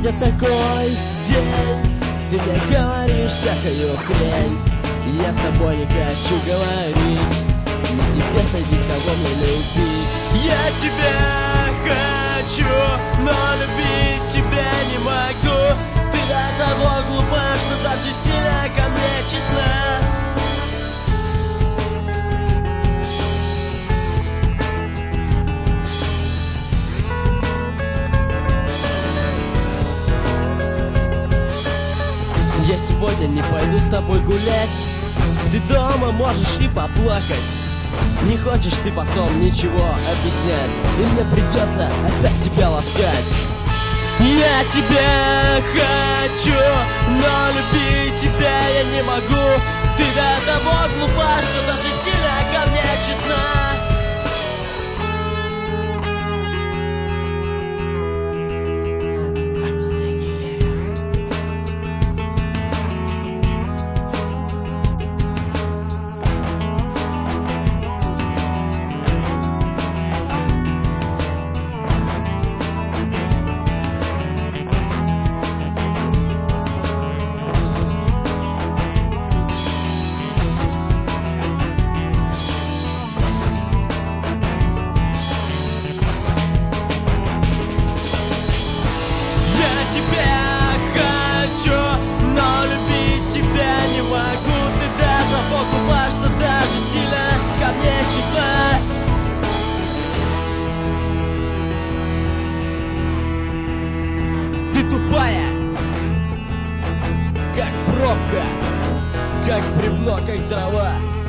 сегодня такой день, ты мне говоришь всякую хрень. Я с тобой не хочу говорить, и тебе садись, кого мне любить. Я тебя хочу, но любить тебя не могу. Ты до того глупа, что даже сильно ко мне честна. Я сегодня не пойду с тобой гулять, ты дома можешь и поплакать. Не хочешь ты потом ничего объяснять, и мне придется опять тебя ласкать. Я тебя хочу, но любить тебя я не могу. Ты до того глупа, что даже сильно ко мне честна. Ты тупая, как пробка, как бревно, как трава.